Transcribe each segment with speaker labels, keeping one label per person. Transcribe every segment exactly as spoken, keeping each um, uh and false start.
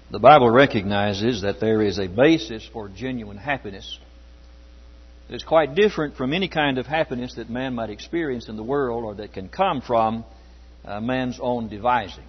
Speaker 1: The Bible recognizes that there is a basis for genuine happiness. It's quite different from any kind of happiness that man might experience in the world or that can come from uh, man's own devising.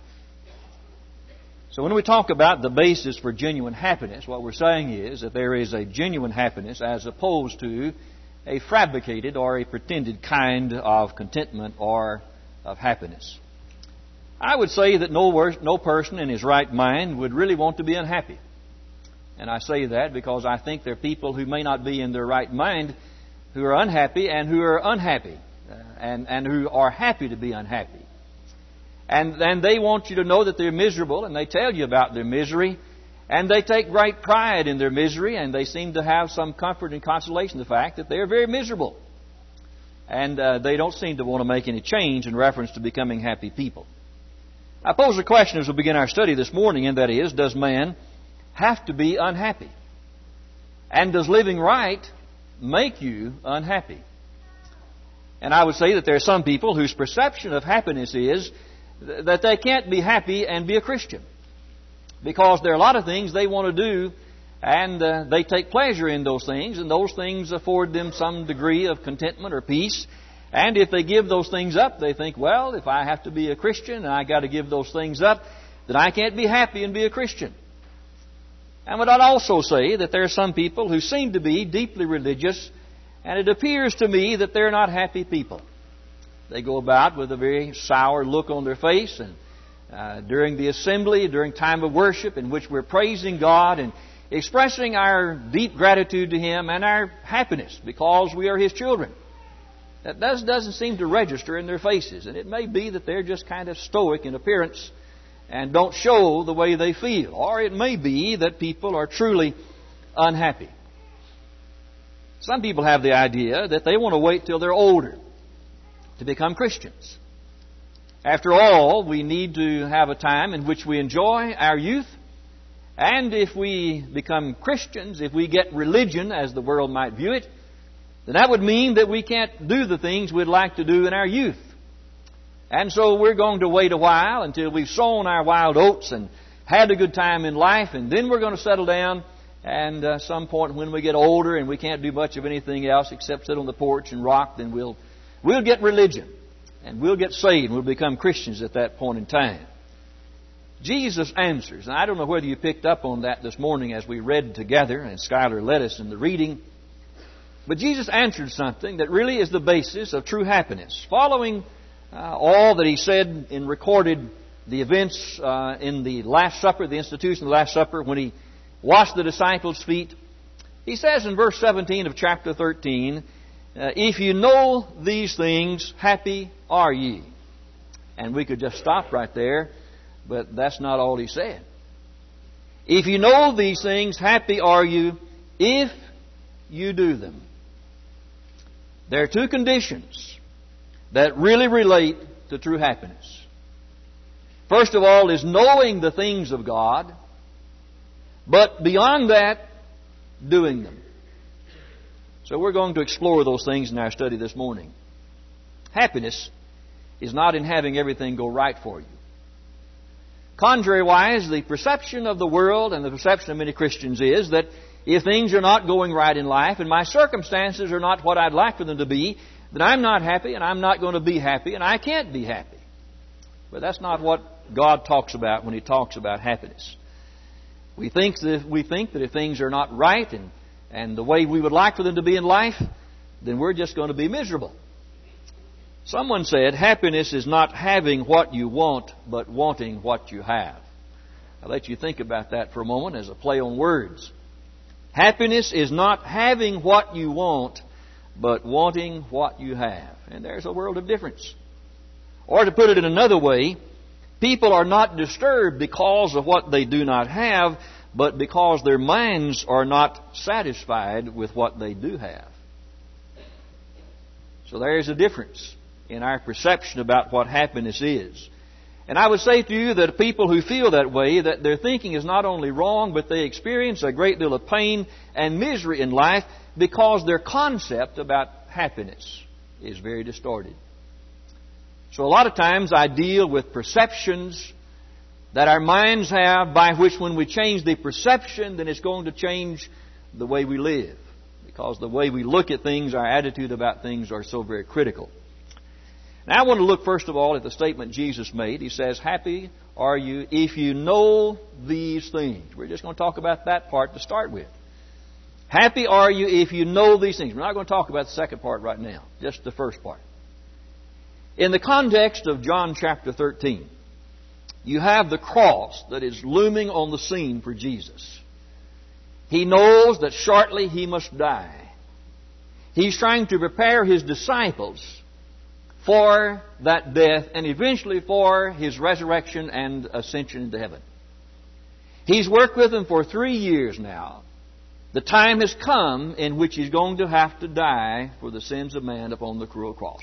Speaker 1: So when we talk about the basis for genuine happiness, what we're saying is that there is a genuine happiness as opposed to a fabricated or a pretended kind of contentment or of happiness. I would say that no, no person in his right mind would really want to be unhappy. And I say that because I think there are people who may not be in their right mind who are unhappy and who are unhappy uh, and, and who are happy to be unhappy. And, and they want you to know that they're miserable, and they tell you about their misery, and they take great pride in their misery, and they seem to have some comfort and consolation in the fact that they're very miserable. And uh, they don't seem to want to make any change in reference to becoming happy people. I pose a question as we begin our study this morning, and that is, does man have to be unhappy? And does living right make you unhappy? And I would say that there are some people whose perception of happiness is that they can't be happy and be a Christian, because there are a lot of things they want to do, and uh, they take pleasure in those things, and those things afford them some degree of contentment or peace. And if they give those things up, they think, well, if I have to be a Christian and I got to give those things up, then I can't be happy and be a Christian. And would I also say that there are some people who seem to be deeply religious, and it appears to me that they're not happy people. They go about with a very sour look on their face, and uh, during the assembly, during time of worship in which we're praising God and expressing our deep gratitude to Him and our happiness because we are His children. That does, doesn't seem to register in their faces. And it may be that they're just kind of stoic in appearance and don't show the way they feel. Or it may be that people are truly unhappy. Some people have the idea that they want to wait till they're older to become Christians. After all, we need to have a time in which we enjoy our youth. And if we become Christians, if we get religion as the world might view it, then that would mean that we can't do the things we'd like to do in our youth. And so we're going to wait a while until we've sown our wild oats and had a good time in life, and then we're going to settle down. And at uh, some point when we get older and we can't do much of anything else except sit on the porch and rock, then we'll we'll get religion and we'll get saved and we'll become Christians at that point in time. Jesus answers, and I don't know whether you picked up on that this morning as we read together, and Schuyler led us in the reading. But Jesus answered something that really is the basis of true happiness. Following uh, all that He said and recorded the events uh, in the Last Supper, the institution of the Last Supper, when He washed the disciples' feet, He says in verse seventeen of chapter thirteen, uh, if you know these things, happy are ye. And we could just stop right there, but that's not all He said. If you know these things, happy are you if you do them. There are two conditions that really relate to true happiness. First of all is knowing the things of God, but beyond that, doing them. So we're going to explore those things in our study this morning. Happiness is not in having everything go right for you. Contrariwise, the perception of the world and the perception of many Christians is that if things are not going right in life and my circumstances are not what I'd like for them to be, then I'm not happy and I'm not going to be happy and I can't be happy. But that's not what God talks about when He talks about happiness. We think that if, we think that if things are not right and, and the way we would like for them to be in life, then we're just going to be miserable. Someone said, happiness is not having what you want, but wanting what you have. I'll let you think about that for a moment as a play on words. Happiness is not having what you want, but wanting what you have. And there's a world of difference. Or to put it in another way, people are not disturbed because of what they do not have, but because their minds are not satisfied with what they do have. So there is a difference in our perception about what happiness is. And I would say to you that people who feel that way, that their thinking is not only wrong, but they experience a great deal of pain and misery in life because their concept about happiness is very distorted. So a lot of times I deal with perceptions that our minds have, by which when we change the perception, then it's going to change the way we live. Because the way we look at things, our attitude about things are so very critical. Now I want to look first of all at the statement Jesus made. He says, happy are you if you know these things. We're just going to talk about that part to start with. Happy are you if you know these things. We're not going to talk about the second part right now, just the first part. In the context of John chapter thirteen, you have the cross that is looming on the scene for Jesus. He knows that shortly He must die. He's trying to prepare His disciples for that death and eventually for His resurrection and ascension into heaven. He's worked with them for three years now. The time has come in which He's going to have to die for the sins of man upon the cruel cross.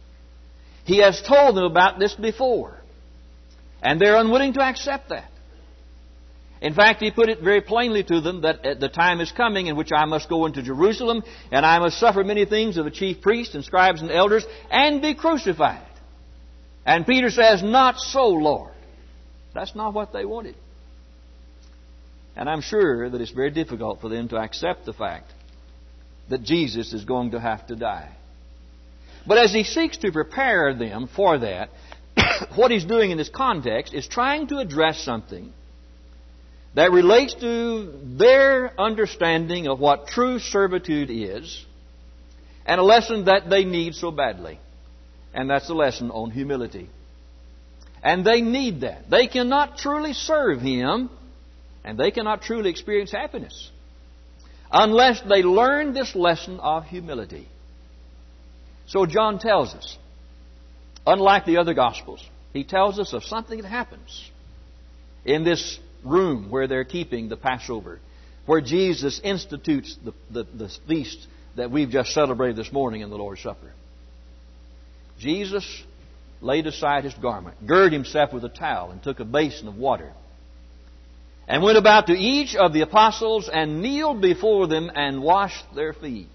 Speaker 1: He has told them about this before, and they're unwilling to accept that. In fact, He put it very plainly to them that the time is coming in which I must go into Jerusalem and I must suffer many things of the chief priests and scribes and elders and be crucified. And Peter says, not so, Lord. That's not what they wanted. And I'm sure that it's very difficult for them to accept the fact that Jesus is going to have to die. But as He seeks to prepare them for that, what He's doing in this context is trying to address something that relates to their understanding of what true servitude is, and a lesson that they need so badly. And that's the lesson on humility. And they need that. They cannot truly serve Him, and they cannot truly experience happiness unless they learn this lesson of humility. So John tells us, unlike the other Gospels, he tells us of something that happens in this room where they're keeping the Passover, where Jesus institutes the, the, the feast that we've just celebrated this morning in the Lord's Supper. Jesus laid aside His garment, girded Himself with a towel, and took a basin of water, and went about to each of the apostles and kneeled before them and washed their feet.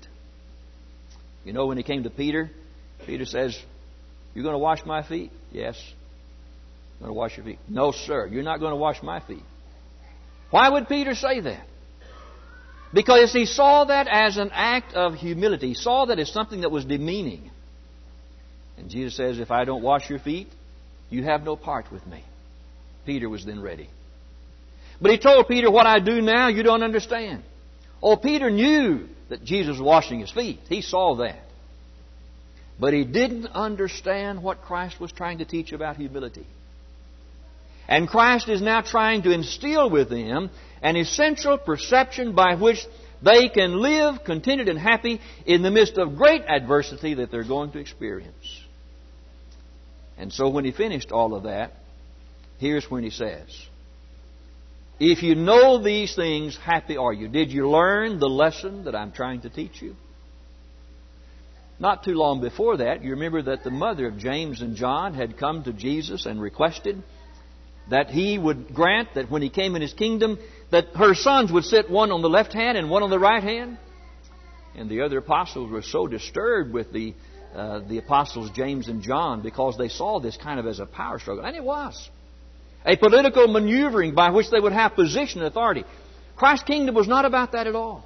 Speaker 1: You know, when He came to Peter, Peter says, "You're going to wash my feet?" "Yes." "I'm going to wash your feet." "No, sir, you're not going to wash my feet." Why would Peter say that? Because he saw that as an act of humility. He saw that as something that was demeaning. And Jesus says, if I don't wash your feet, you have no part with me. Peter was then ready. But He told Peter, what I do now, you don't understand. Oh, Peter knew that Jesus was washing his feet. He saw that. But he didn't understand what Christ was trying to teach about humility. And Christ is now trying to instill within them an essential perception by which they can live contented and happy in the midst of great adversity that they're going to experience. And so when He finished all of that, here's when He says, if you know these things, happy are you. Did you learn the lesson that I'm trying to teach you? Not too long before that, you remember that the mother of James and John had come to Jesus and requested that He would grant that when He came in His kingdom, that her sons would sit one on the left hand and one on the right hand. And the other apostles were so disturbed with the uh, the apostles James and John because they saw this kind of as a power struggle. And it was. A political maneuvering by which they would have position and authority. Christ's kingdom was not about that at all.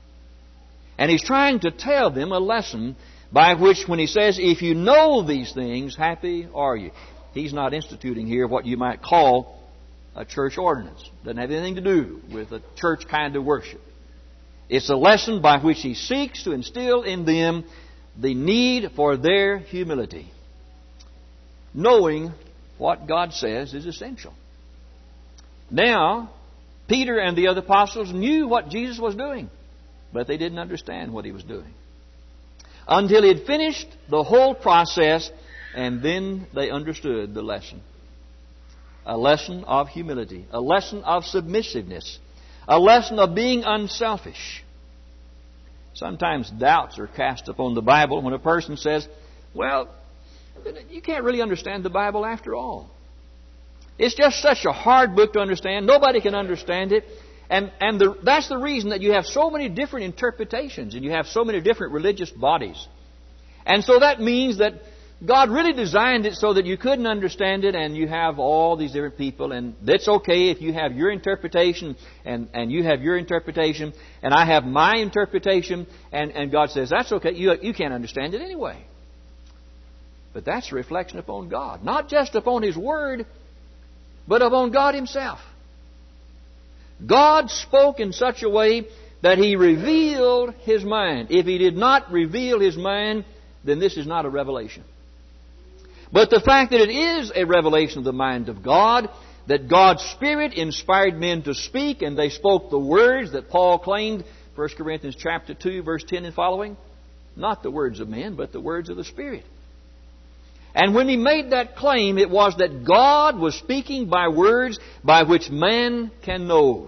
Speaker 1: And He's trying to tell them a lesson by which when He says, if you know these things, happy are you. He's not instituting here what you might call a church ordinance. Doesn't have anything to do with a church kind of worship. It's a lesson by which He seeks to instill in them the need for their humility. Knowing what God says is essential. Now, Peter and the other apostles knew what Jesus was doing, but they didn't understand what He was doing. Until He had finished the whole process, and then they understood the lesson. A lesson of humility. A lesson of submissiveness. A lesson of being unselfish. Sometimes doubts are cast upon the Bible when a person says, well, you can't really understand the Bible after all. It's just such a hard book to understand. Nobody can understand it. And, and the, that's the reason that you have so many different interpretations and you have so many different religious bodies. And so that means that God really designed it so that you couldn't understand it, and you have all these different people, and that's okay if you have your interpretation and, and you have your interpretation and I have my interpretation, and, and God says, that's okay, you, you can't understand it anyway. But that's a reflection upon God. Not just upon His Word, but upon God Himself. God spoke in such a way that He revealed His mind. If He did not reveal His mind, then this is not a revelation. But the fact that it is a revelation of the mind of God, that God's Spirit inspired men to speak, and they spoke the words that Paul claimed, First Corinthians chapter two, verse ten and following, not the words of men, but the words of the Spirit. And when he made that claim, it was that God was speaking by words by which man can know.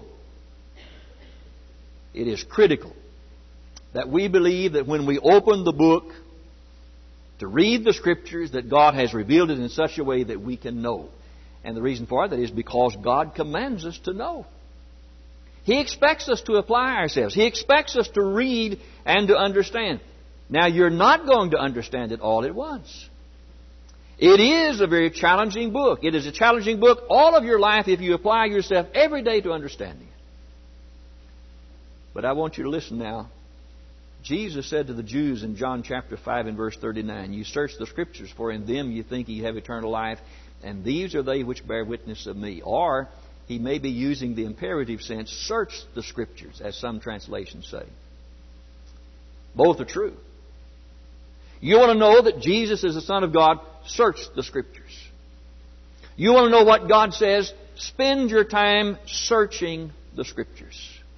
Speaker 1: It is critical that we believe that when we open the book to read the Scriptures, that God has revealed it in such a way that we can know. And the reason for that is because God commands us to know. He expects us to apply ourselves. He expects us to read and to understand. Now, you're not going to understand it all at once. It is a very challenging book. It is a challenging book all of your life if you apply yourself every day to understanding it. But I want you to listen now. Jesus said to the Jews in John chapter five and verse thirty-nine, you search the Scriptures, for in them you think you have eternal life, and these are they which bear witness of me. Or, he may be using the imperative sense, search the Scriptures, as some translations say. Both are true. You want to know that Jesus is the Son of God? Search the Scriptures. You want to know what God says? Spend your time searching the Scriptures.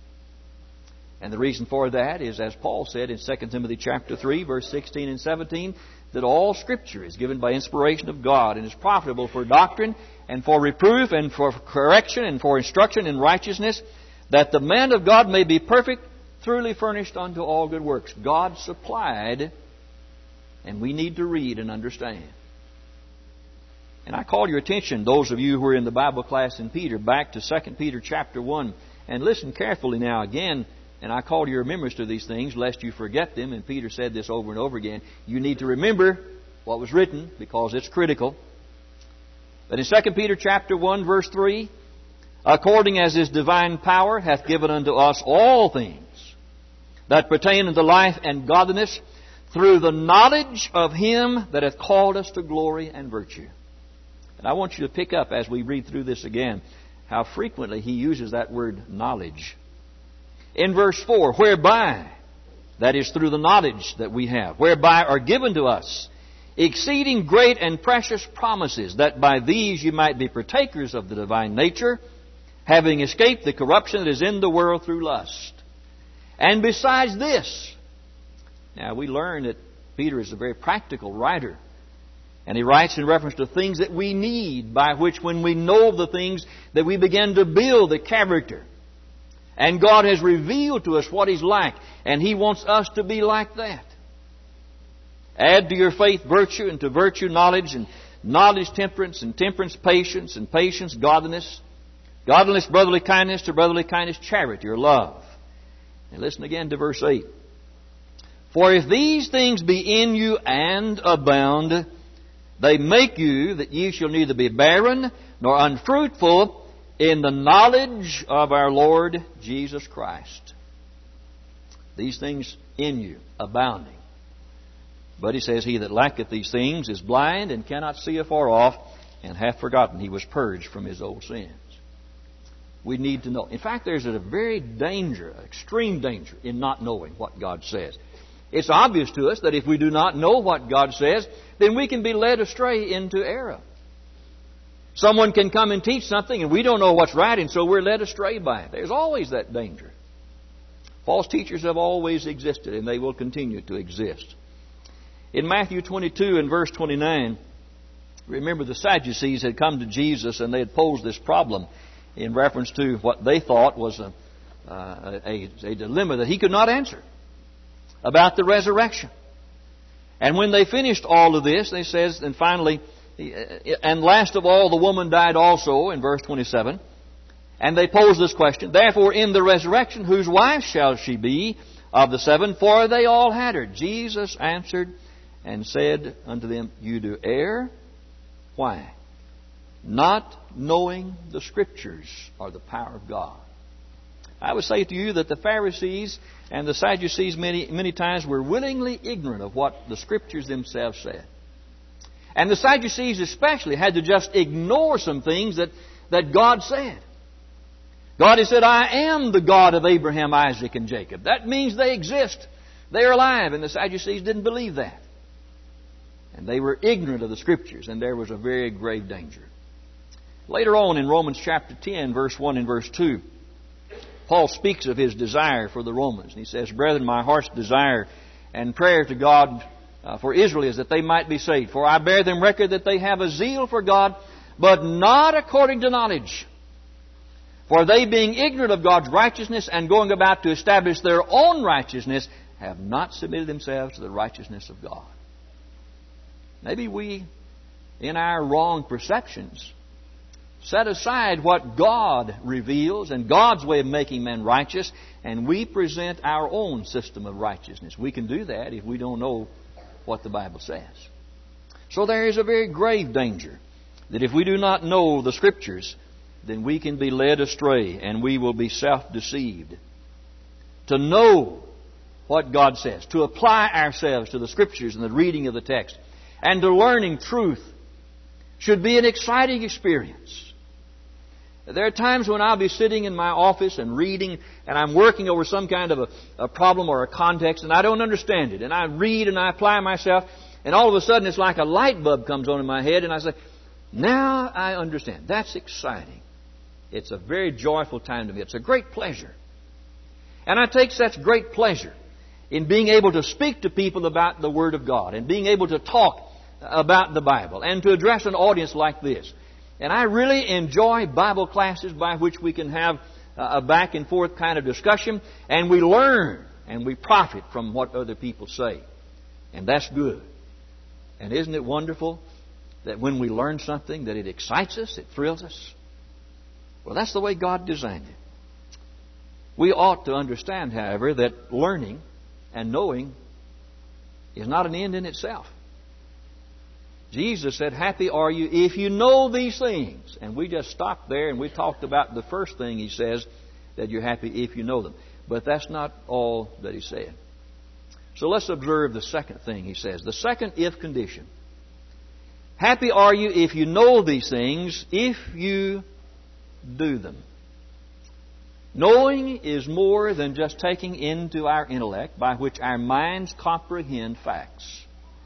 Speaker 1: And the reason for that is, as Paul said in Second Timothy chapter three, verse sixteen and seventeen, that all Scripture is given by inspiration of God and is profitable for doctrine and for reproof and for correction and for instruction in righteousness, that the man of God may be perfect, thoroughly furnished unto all good works. God supplied, and we need to read and understand. And I call your attention, those of you who are in the Bible class in Peter, back to Second Peter chapter one. And listen carefully now again. And I call to your remembrance to these things, lest you forget them. And Peter said this over and over again. You need to remember what was written, because it's critical. But in Second Peter chapter one, verse three, according as His divine power hath given unto us all things that pertain unto life and godliness, through the knowledge of Him that hath called us to glory and virtue. And I want you to pick up, as we read through this again, how frequently he uses that word knowledge. In verse four, whereby, that is through the knowledge that we have, whereby are given to us exceeding great and precious promises, that by these you might be partakers of the divine nature, having escaped the corruption that is in the world through lust. And besides this, now we learn that Peter is a very practical writer. And he writes in reference to things that we need, by which when we know the things that we begin to build the character. And God has revealed to us what He's like, and He wants us to be like that. Add to your faith virtue, and to virtue knowledge, and knowledge temperance, and temperance patience, and patience godliness. Godliness brotherly kindness, to brotherly kindness charity or love. And listen again to verse eight. For if these things be in you and abound, they make you that ye shall neither be barren nor unfruitful in the knowledge of our Lord Jesus Christ. These things in you, abounding. But he says, he that lacketh these things is blind and cannot see afar off, and hath forgotten he was purged from his old sins. We need to know. In fact, there's a very danger, extreme danger, in not knowing what God says. It's obvious to us that if we do not know what God says, then we can be led astray into error. Someone can come and teach something and we don't know what's right, and so we're led astray by it. There's always that danger. False teachers have always existed, and they will continue to exist. In Matthew twenty-two and verse twenty-nine, remember the Sadducees had come to Jesus and they had posed this problem in reference to what they thought was a, uh, a, a dilemma that He could not answer about the resurrection. And when they finished all of this, they says, and finally, and last of all, the woman died also, in verse twenty-seven. And they posed this question, therefore in the resurrection, whose wife shall she be of the seven? For they all had her. Jesus answered and said unto them, You do err. Why? Not knowing the Scriptures or the power of God. I would say to you that the Pharisees and the Sadducees many, many times were willingly ignorant of what the Scriptures themselves said. And the Sadducees especially had to just ignore some things that, that God said. God has said, I am the God of Abraham, Isaac, and Jacob. That means they exist. They are alive. And the Sadducees didn't believe that. And they were ignorant of the Scriptures, and there was a very grave danger. Later on in Romans chapter ten, verse one and verse two, Paul speaks of his desire for the Romans. And he says, Brethren, my heart's desire and prayer to God uh, for Israel is that they might be saved. For I bear them record that they have a zeal for God, but not according to knowledge. For they, being ignorant of God's righteousness and going about to establish their own righteousness, have not submitted themselves to the righteousness of God. Maybe we, in our wrong perceptions, set aside what God reveals and God's way of making men righteous, and we present our own system of righteousness. We can do that if we don't know what the Bible says. So there is a very grave danger that if we do not know the Scriptures, then we can be led astray and we will be self-deceived. To know what God says, to apply ourselves to the Scriptures and the reading of the text, and to learning truth should be an exciting experience. There are times when I'll be sitting in my office and reading, and I'm working over some kind of a, a problem or a context, and I don't understand it. And I read and I apply myself, and all of a sudden it's like a light bulb comes on in my head, and I say, now I understand. That's exciting. It's a very joyful time to me. It's a great pleasure. And I take such great pleasure in being able to speak to people about the Word of God, and being able to talk about the Bible, and to address an audience like this. And I really enjoy Bible classes by which we can have a back and forth kind of discussion, and we learn and we profit from what other people say. And that's good. And isn't it wonderful that when we learn something that it excites us, it thrills us? Well, that's the way God designed it. We ought to understand, however, that learning and knowing is not an end in itself. Jesus said, Happy are you if you know these things. And we just stopped there and we talked about the first thing He says, that you're happy if you know them. But that's not all that He said. So let's observe the second thing He says. The second if condition. Happy are you if you know these things, if you do them. Knowing is more than just taking into our intellect by which our minds comprehend facts.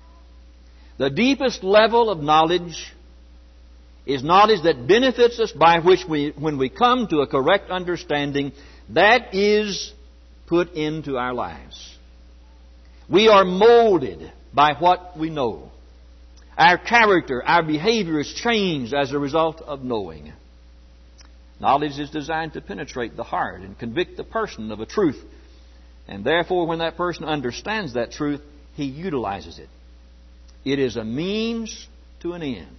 Speaker 1: The deepest level of knowledge is knowledge that benefits us, by which we, when we come to a correct understanding, that is put into our lives. We are molded by what we know. Our character, our behavior is changed as a result of knowing. Knowledge is designed to penetrate the heart and convict the person of a truth. And therefore, when that person understands that truth, he utilizes it. It is a means to an end.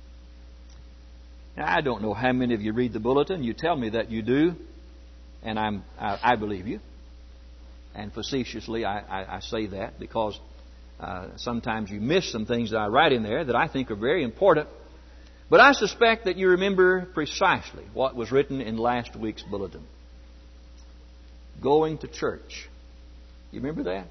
Speaker 1: Now, I don't know how many of you read the bulletin. You tell me that you do, and I'm, I, I believe you. And facetiously, I, I, I say that because uh, sometimes you miss some things that I write in there that I think are very important. But I suspect that you remember precisely what was written in last week's bulletin. Going to church. You remember that?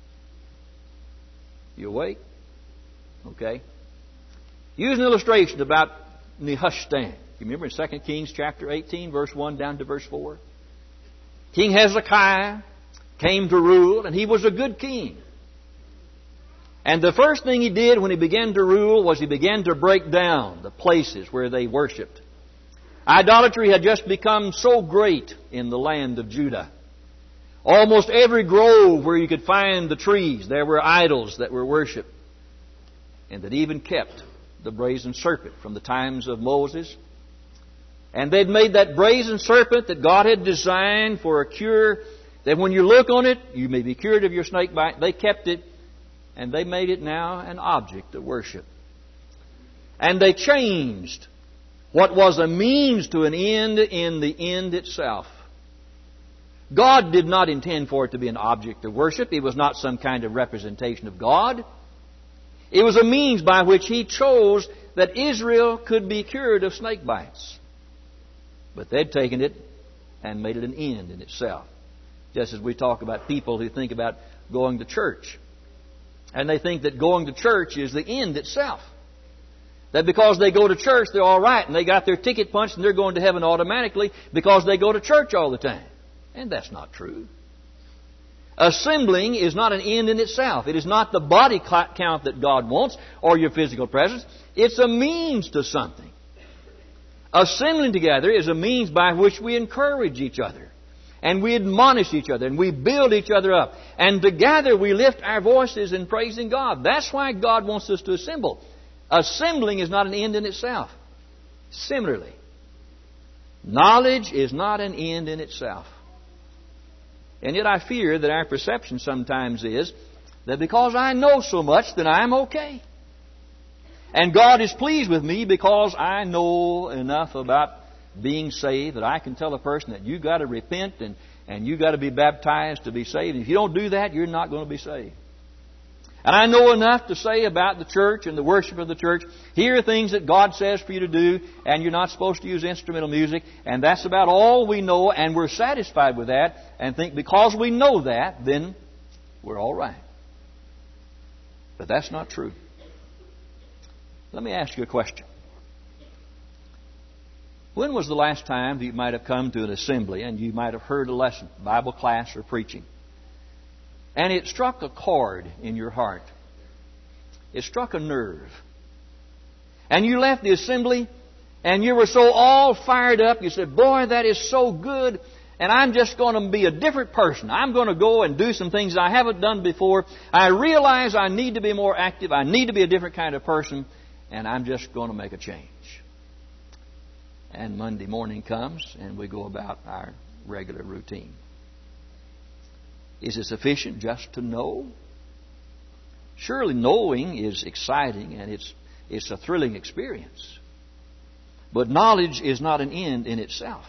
Speaker 1: You awake? Okay. Use an illustration about Nehushtan. You remember in Second Kings chapter eighteen, verse one down to verse four? King Hezekiah came to rule, and he was a good king. And the first thing he did when he began to rule was he began to break down the places where they worshipped. Idolatry had just become so great in the land of Judah. Almost every grove where you could find the trees, there were idols that were worshipped, and that even kept the brazen serpent from the times of Moses. And they'd made that brazen serpent that God had designed for a cure, that when you look on it, you may be cured of your snake bite. They kept it, and they made it now an object of worship. And they changed what was a means to an end in the end itself. God did not intend for it to be an object of worship. It was not some kind of representation of God. It was a means by which He chose that Israel could be cured of snake bites. But they'd taken it and made it an end in itself. Just as we talk about people who think about going to church. And they think that going to church is the end itself. That because they go to church, they're all right, and they got their ticket punched, and they're going to heaven automatically because they go to church all the time. And that's not true. Assembling is not an end in itself. It is not the body count that God wants or your physical presence. It's a means to something. Assembling together is a means by which we encourage each other. And we admonish each other. And we build each other up. And together we lift our voices in praising God. That's why God wants us to assemble. Assembling is not an end in itself. Similarly, knowledge is not an end in itself. And yet I fear that our perception sometimes is that because I know so much, then I'm okay. And God is pleased with me because I know enough about being saved that I can tell a person that you've got to repent and, and you've got to be baptized to be saved. And if you don't do that, you're not going to be saved. And I know enough to say about the church and the worship of the church. Here are things that God says for you to do, and you're not supposed to use instrumental music. And that's about all we know, and we're satisfied with that and think because we know that, then we're all right. But that's not true. Let me ask you a question. When was the last time that you might have come to an assembly and you might have heard a lesson, Bible class or preaching, and it struck a chord in your heart? It struck a nerve. And you left the assembly and you were so all fired up. You said, boy, that is so good. And I'm just going to be a different person. I'm going to go and do some things I haven't done before. I realize I need to be more active. I need to be a different kind of person. And I'm just going to make a change. And Monday morning comes and we go about our regular routine. Is it sufficient just to know? Surely knowing is exciting and it's, it's a thrilling experience. But knowledge is not an end in itself.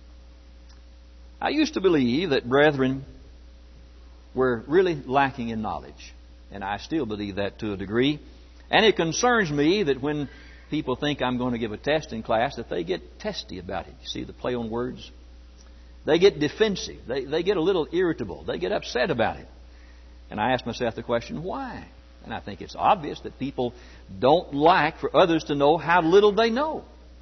Speaker 1: I used to believe that brethren were really lacking in knowledge. And I still believe that to a degree. And it concerns me that when people think I'm going to give a test in class, that they get testy about it. You see the play on words? They get defensive. They, they get a little irritable. They get upset about it. And I ask myself the question, why? And I think it's obvious that people don't like for others to know how little they know.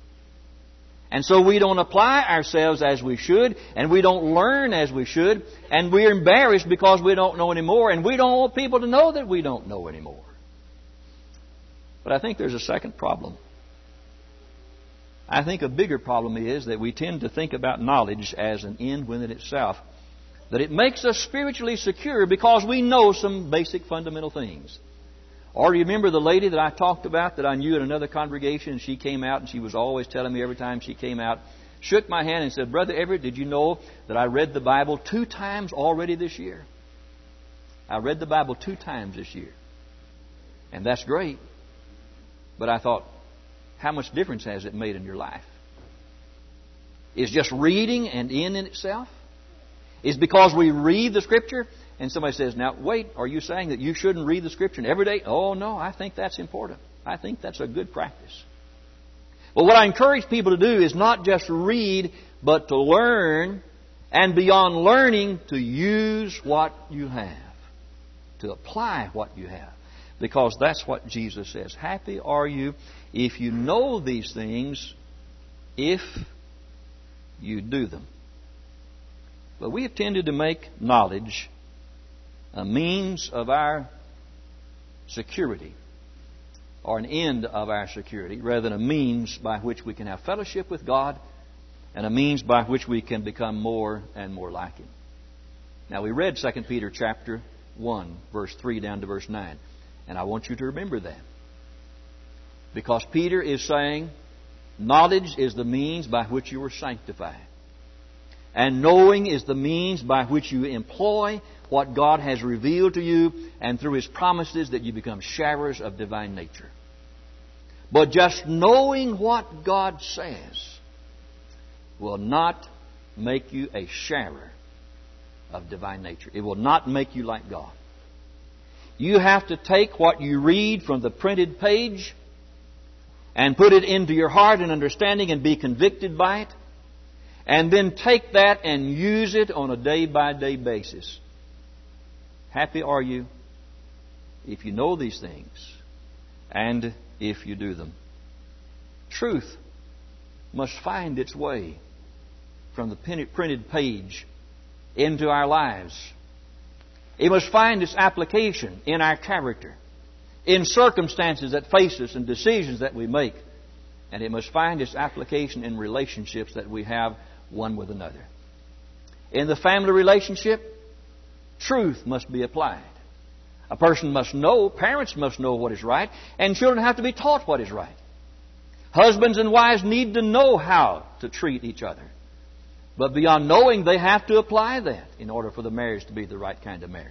Speaker 1: And so we don't apply ourselves as we should, and we don't learn as we should, and we're embarrassed because we don't know anymore, and we don't want people to know that we don't know anymore. But I think there's a second problem. I think a bigger problem is that we tend to think about knowledge as an end within itself. That it makes us spiritually secure because we know some basic fundamental things. Or do you remember the lady that I talked about that I knew in another congregation? She came out and she was always telling me every time she came out, shook my hand and said, Brother Everett, did you know that I read the Bible two times already this year? I read the Bible two times this year. And that's great. But I thought, how much difference has it made in your life? Is just reading an end in itself? Is because we read the Scripture and somebody says, now wait, are you saying that you shouldn't read the Scripture every day? Oh no, I think that's important. I think that's a good practice. Well, what I encourage people to do is not just read, but to learn, and beyond learning, to use what you have. To apply what you have. Because that's what Jesus says. Happy are you if you know these things, if you do them. But we have tended to make knowledge a means of our security, or an end of our security, rather than a means by which we can have fellowship with God, and a means by which we can become more and more like Him. Now we read Second Peter chapter one, verse three down to verse nine. And I want you to remember that. Because Peter is saying, knowledge is the means by which you are sanctified. And knowing is the means by which you employ what God has revealed to you, and through His promises that you become sharers of divine nature. But just knowing what God says will not make you a sharer of divine nature. It will not make you like God. You have to take what you read from the printed page and put it into your heart and understanding and be convicted by it. And then take that and use it on a day-by-day basis. Happy are you if you know these things and if you do them. Truth must find its way from the printed page into our lives. It must find its application in our character, in circumstances that face us and decisions that we make. And it must find its application in relationships that we have one with another. In the family relationship, truth must be applied. A person must know, parents must know what is right, and children have to be taught what is right. Husbands and wives need to know how to treat each other. But beyond knowing, they have to apply that in order for the marriage to be the right kind of marriage.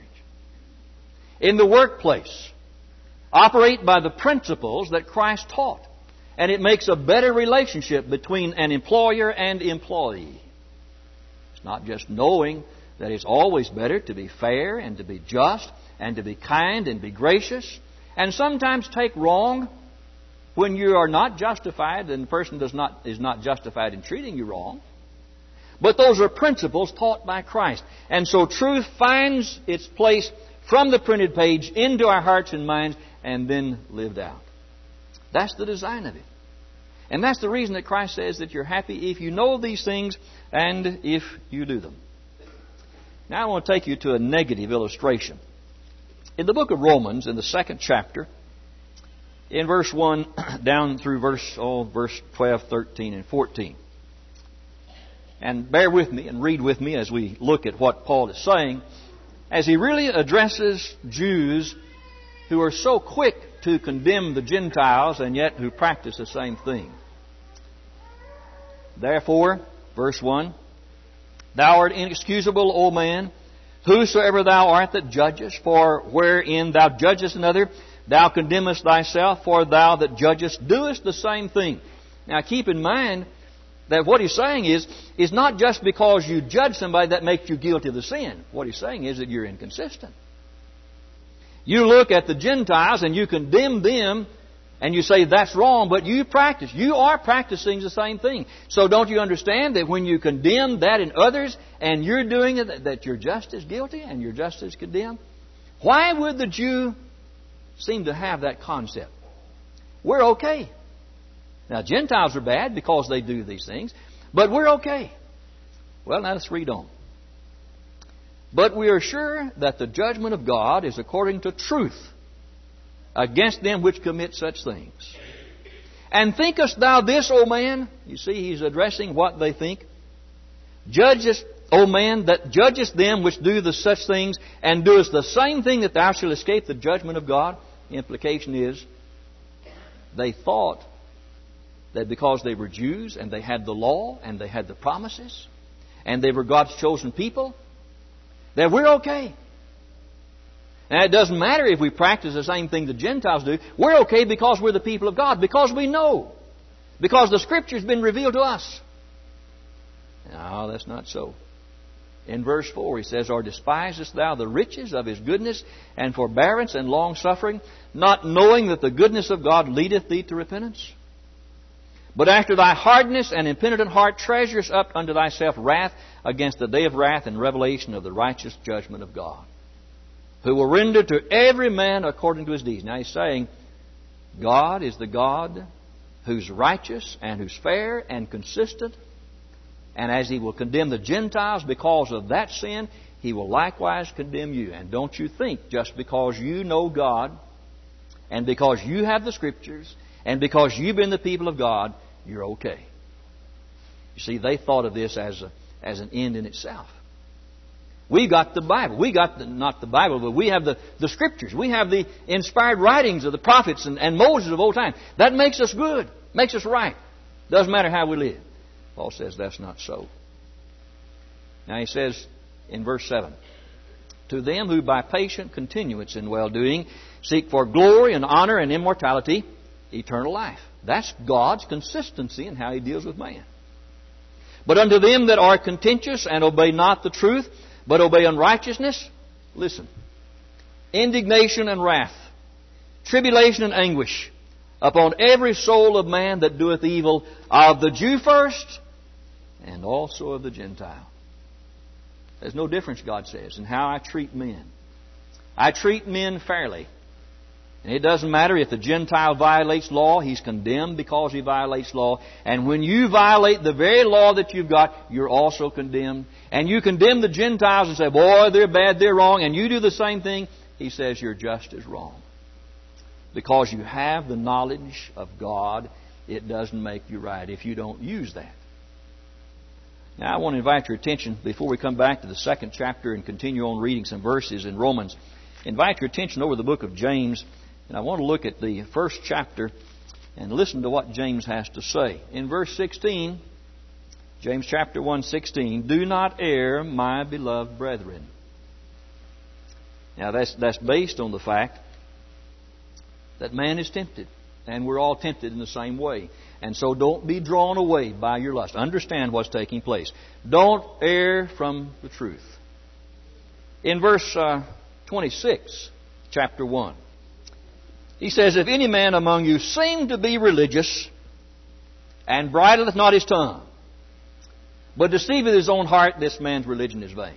Speaker 1: In the workplace, operate by the principles that Christ taught. And it makes a better relationship between an employer and employee. It's not just knowing that it's always better to be fair and to be just and to be kind and be gracious and sometimes take wrong when you are not justified and the person does not is not justified in treating you wrong. But those are principles taught by Christ. And so truth finds its place from the printed page into our hearts and minds and then lived out. That's the design of it. And that's the reason that Christ says that you're happy if you know these things and if you do them. Now I want to take you to a negative illustration. In the book of Romans, in the second chapter, in verse one down through verse, oh, verse twelve, thirteen, and fourteen. And bear with me and read with me as we look at what Paul is saying, as he really addresses Jews who are so quick to condemn the Gentiles and yet who practice the same thing. Therefore, verse one, Thou art inexcusable, O man, whosoever thou art that judgest, for wherein thou judgest another, thou condemnest thyself, for thou that judgest doest the same thing. Now keep in mind that what he's saying is, is not just because you judge somebody that makes you guilty of the sin. What he's saying is that you're inconsistent. You look at the Gentiles and you condemn them and you say that's wrong, but you practice. You are practicing the same thing. So don't you understand that when you condemn that in others and you're doing it, that you're just as guilty and you're just as condemned? Why would the Jew seem to have that concept? We're okay. Now, Gentiles are bad because they do these things, but we're okay. Well, now let's read on. But we are sure that the judgment of God is according to truth against them which commit such things. And thinkest thou this, O man? You see, he's addressing what they think. Judgest, O man, that judgest them which do the such things, and doest the same thing, that thou shalt escape the judgment of God. The implication is, they thought that because they were Jews and they had the law and they had the promises and they were God's chosen people, that we're okay. Now, it doesn't matter if we practice the same thing the Gentiles do. We're okay because we're the people of God, because we know, because the Scripture's been revealed to us. No, that's not so. In verse four, he says, Or despisest thou the riches of His goodness and forbearance and long-suffering, not knowing that the goodness of God leadeth thee to repentance? But after thy hardness and impenitent heart treasures up unto thyself wrath against the day of wrath and revelation of the righteous judgment of God, who will render to every man according to his deeds. Now he's saying, God is the God who's righteous and who's fair and consistent. And as He will condemn the Gentiles because of that sin, He will likewise condemn you. And don't you think just because you know God and because you have the Scriptures and because you've been the people of God, you're okay. You see, they thought of this as a, as an end in itself. We got the Bible. We got the, not the Bible, but we have the, the Scriptures. We have the inspired writings of the prophets and, and Moses of old time. That makes us good. Makes us right. Doesn't matter how we live. Paul says that's not so. Now he says in verse seven, To them who by patient continuance in well-doing seek for glory and honor and immortality, eternal life. That's God's consistency in how He deals with man. But unto them that are contentious and obey not the truth, but obey unrighteousness, listen, indignation and wrath, tribulation and anguish upon every soul of man that doeth evil, of the Jew first, and also of the Gentile. There's no difference, God says, in how I treat men. I treat men fairly. And it doesn't matter if the Gentile violates law, he's condemned because he violates law. And when you violate the very law that you've got, you're also condemned. And you condemn the Gentiles and say, boy, they're bad, they're wrong, and you do the same thing, he says you're just as wrong. Because you have the knowledge of God, it doesn't make you right if you don't use that. Now I want to invite your attention, before we come back to the second chapter and continue on reading some verses in Romans, invite your attention over the book of James. And I want to look at the first chapter and listen to what James has to say. In verse sixteen, James chapter one, sixteen, do not err, my beloved brethren. Now that's, that's based on the fact that man is tempted. And we're all tempted in the same way. And so don't be drawn away by your lust. Understand what's taking place. Don't err from the truth. In verse uh, twenty-six, chapter one, he says, if any man among you seem to be religious, and bridleth not his tongue, but deceiveth his own heart, this man's religion is vain.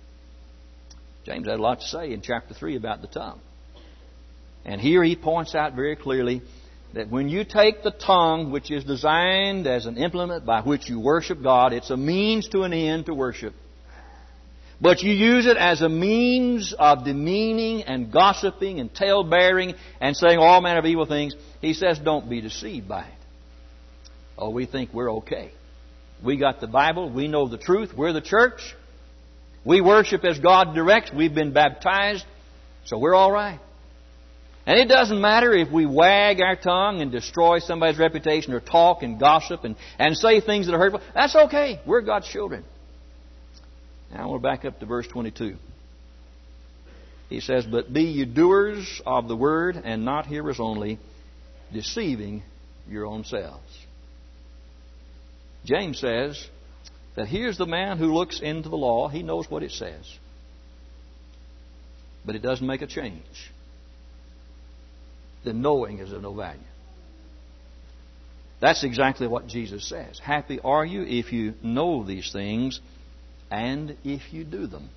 Speaker 1: James had a lot to say in chapter three about the tongue. And here he points out very clearly that when you take the tongue, which is designed as an implement by which you worship God, it's a means to an end to worship. But you use it as a means of demeaning and gossiping and tale-bearing and saying all manner of evil things. He says, don't be deceived by it. Oh, we think we're okay. We got the Bible. We know the truth. We're the church. We worship as God directs. We've been baptized. So we're all right. And it doesn't matter if we wag our tongue and destroy somebody's reputation or talk and gossip and, and say things that are hurtful. That's okay. We're God's children. Now I want to back up to verse twenty-two. He says, but be ye doers of the word and not hearers only, deceiving your own selves. James says that here's the man who looks into the law. He knows what it says. But it doesn't make a change. The knowing is of no value. That's exactly what Jesus says. Happy are you if you know these things and if you do them.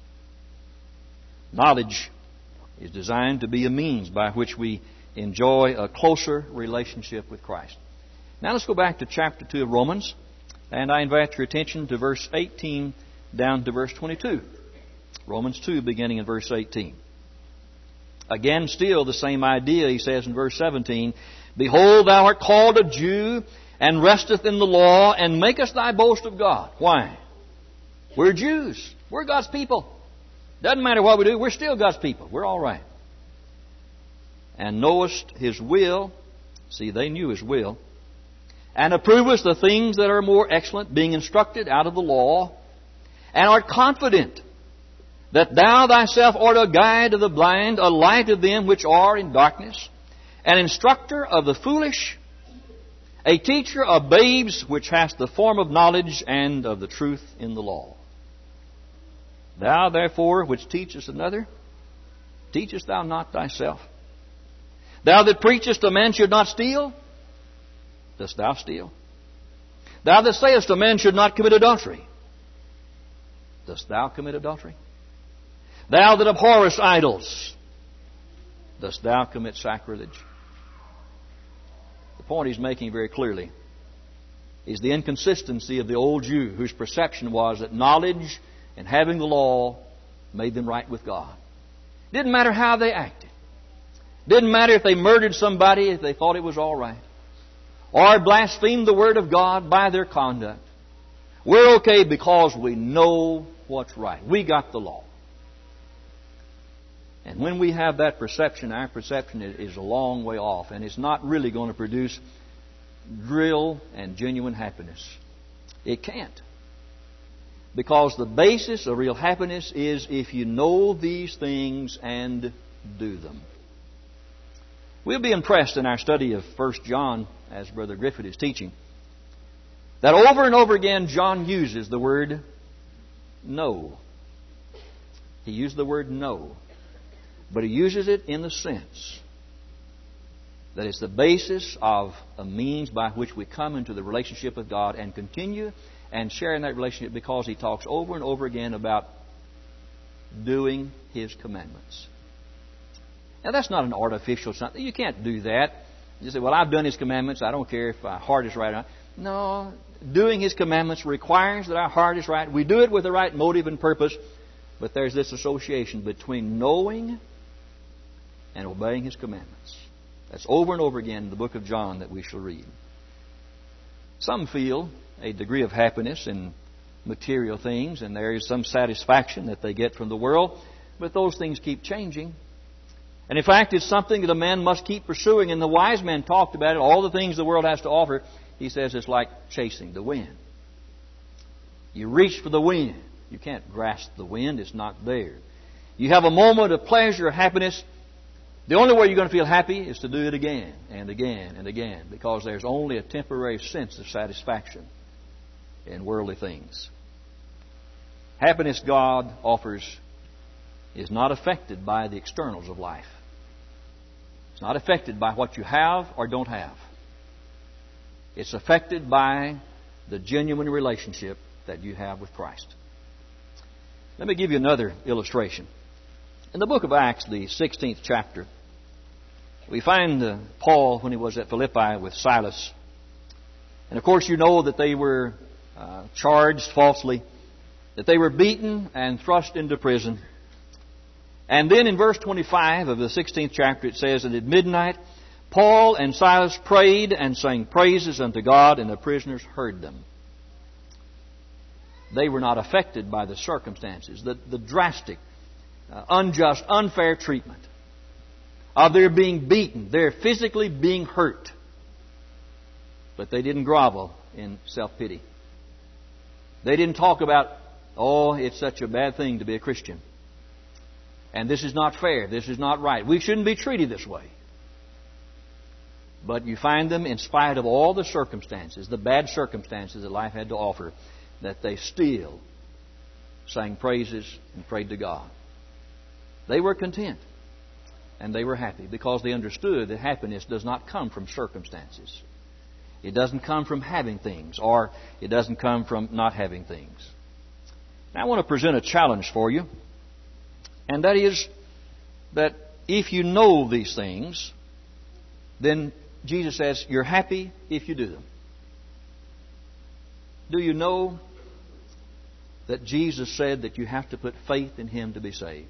Speaker 1: Knowledge is designed to be a means by which we enjoy a closer relationship with Christ. Now let's go back to chapter two of Romans, and I invite your attention to verse eighteen down to verse twenty-two. Romans two, beginning in verse eighteen. Again, still the same idea, he says in verse seventeen, behold, thou art called a Jew, and resteth in the law, and makest thy boast of God. Why? We're Jews. We're God's people. Doesn't matter what we do, we're still God's people. We're all right. And knowest His will. See, they knew His will. And approvest the things that are more excellent, being instructed out of the law. And art confident that thou thyself art a guide of the blind, a light of them which are in darkness, an instructor of the foolish, a teacher of babes, which hast the form of knowledge and of the truth in the law. Thou therefore which teachest another, teachest thou not thyself? Thou that preachest a man should not steal, dost thou steal? Thou that sayest a man should not commit adultery, dost thou commit adultery? Thou that abhorrest idols, dost thou commit sacrilege? The point he's making very clearly is the inconsistency of the old Jew, whose perception was that knowledge and having the law made them right with God. Didn't matter how they acted. Didn't matter if they murdered somebody if they thought it was all right, or blasphemed the Word of God by their conduct. We're okay because we know what's right. We got the law. And when we have that perception, our perception is a long way off, and it's not really going to produce real and genuine happiness. It can't. Because the basis of real happiness is if you know these things and do them. We'll be impressed in our study of First John, as Brother Griffith is teaching, that over and over again John uses the word know. He used the word know. But he uses it in the sense that it's the basis of a means by which we come into the relationship with God and continue and share in that relationship, because he talks over and over again about doing his commandments. Now, that's not an artificial something. You can't do that. You say, well, I've done his commandments. I don't care if my heart is right or not. No, doing his commandments requires that our heart is right. We do it with the right motive and purpose. But there's this association between knowing and obeying his commandments. That's over and over again in the book of John that we shall read. Some feel a degree of happiness in material things, and there is some satisfaction that they get from the world, but those things keep changing. And in fact, it's something that a man must keep pursuing, and the wise man talked about it, all the things the world has to offer. He says it's like chasing the wind. You reach for the wind. You can't grasp the wind. It's not there. You have a moment of pleasure or happiness. The only way you're going to feel happy is to do it again and again and again, because there's only a temporary sense of satisfaction in worldly things. Happiness God offers is not affected by the externals of life. It's not affected by what you have or don't have. It's affected by the genuine relationship that you have with Christ. Let me give you another illustration. In the book of Acts, the sixteenth chapter, we find uh, Paul when he was at Philippi with Silas. And of course you know that they were uh, charged falsely, that they were beaten and thrust into prison. And then in verse twenty-five of the sixteenth chapter it says, and at midnight Paul and Silas prayed and sang praises unto God, and the prisoners heard them. They were not affected by the circumstances, the, the drastic, uh, unjust, unfair treatment of their being beaten, their physically being hurt. But they didn't grovel in self-pity. They didn't talk about, oh, it's such a bad thing to be a Christian. And this is not fair. This is not right. We shouldn't be treated this way. But you find them, in spite of all the circumstances, the bad circumstances that life had to offer, that they still sang praises and prayed to God. They were content and they were happy because they understood that happiness does not come from circumstances. It doesn't come from having things, or it doesn't come from not having things. Now I want to present a challenge for you, and that is that if you know these things, then Jesus says you're happy if you do them. Do you know that Jesus said that you have to put faith in Him to be saved?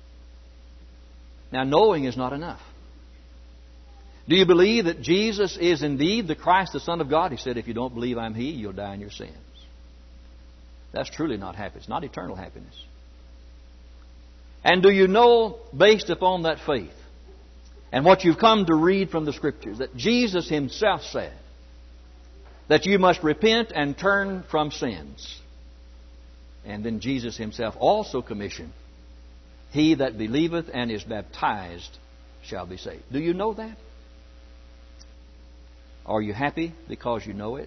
Speaker 1: Now, knowing is not enough. Do you believe that Jesus is indeed the Christ, the Son of God? He said, if you don't believe I'm He, you'll die in your sins. That's truly not happiness, not eternal happiness. And do you know, based upon that faith, and what you've come to read from the Scriptures, that Jesus Himself said that you must repent and turn from sins. And then Jesus Himself also commissioned, he that believeth and is baptized shall be saved. Do you know that? Are you happy because you know it?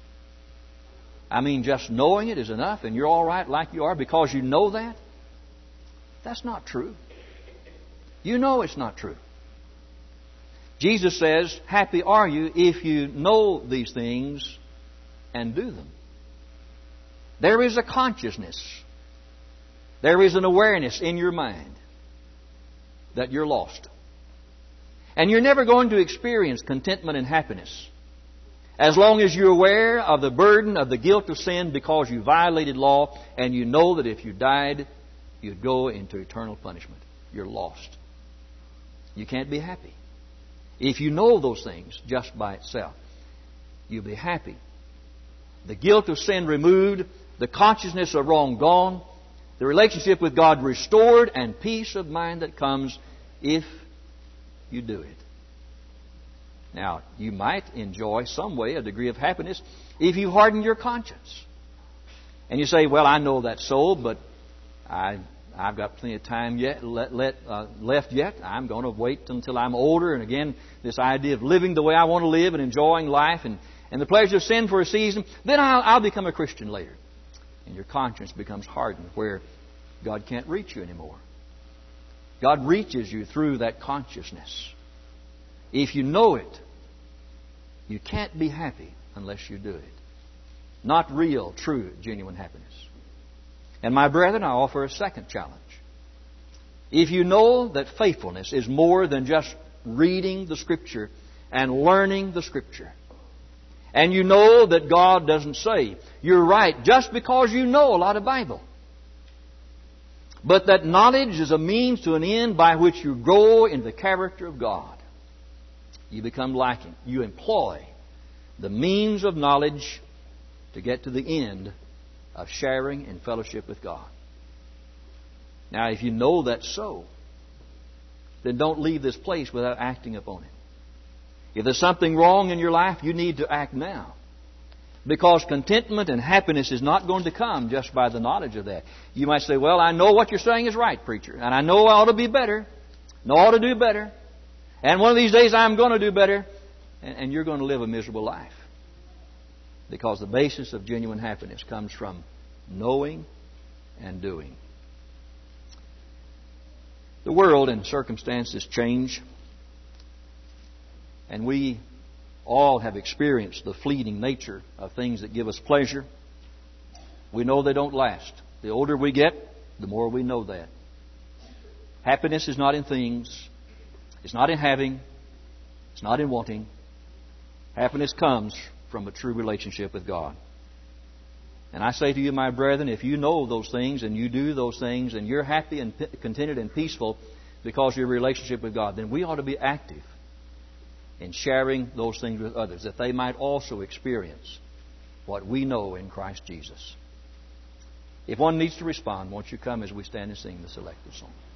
Speaker 1: I mean, just knowing it is enough and you're all right like you are because you know that? That's not true. You know it's not true. Jesus says, happy are you if you know these things and do them. There is a consciousness. There is an awareness in your mind that you're lost. And you're never going to experience contentment and happiness as long as you're aware of the burden of the guilt of sin because you violated law and you know that if you died, you'd go into eternal punishment. You're lost. You can't be happy. If you know those things just by itself, you'll be happy. The guilt of sin removed, the consciousness of wrong gone, the relationship with God restored, and peace of mind that comes if you do it. Now, you might enjoy some way a degree of happiness if you harden your conscience. And you say, well, I know that's so, but I, I've got plenty of time yet let, let, uh, left yet. I'm going to wait until I'm older. And again, this idea of living the way I want to live and enjoying life and, and the pleasure of sin for a season, then I'll, I'll become a Christian later. And your conscience becomes hardened where God can't reach you anymore. God reaches you through that consciousness. If you know it, you can't be happy unless you do it. Not real, true, genuine happiness. And my brethren, I offer a second challenge. If you know that faithfulness is more than just reading the Scripture and learning the Scripture, and you know that God doesn't save, you're right just because you know a lot of Bible. But that knowledge is a means to an end by which you grow in the character of God. You become lacking. You employ the means of knowledge to get to the end of sharing in fellowship with God. Now, if you know that's so, then don't leave this place without acting upon it. If there's something wrong in your life, you need to act now. Because contentment and happiness is not going to come just by the knowledge of that. You might say, well, I know what you're saying is right, preacher. And I know I ought to be better. know I ought to do better. And one of these days I'm going to do better. And, and you're going to live a miserable life. Because the basis of genuine happiness comes from knowing and doing. The world and circumstances change. And we all have experienced the fleeting nature of things that give us pleasure. We know they don't last. The older we get, the more we know that. Happiness is not in things. It's not in having. It's not in wanting. Happiness comes from a true relationship with God. And I say to you, my brethren, if you know those things and you do those things and you're happy and contented and peaceful because of your relationship with God, then we ought to be active in sharing those things with others, that they might also experience what we know in Christ Jesus. If one needs to respond, won't you come as we stand and sing the selected song?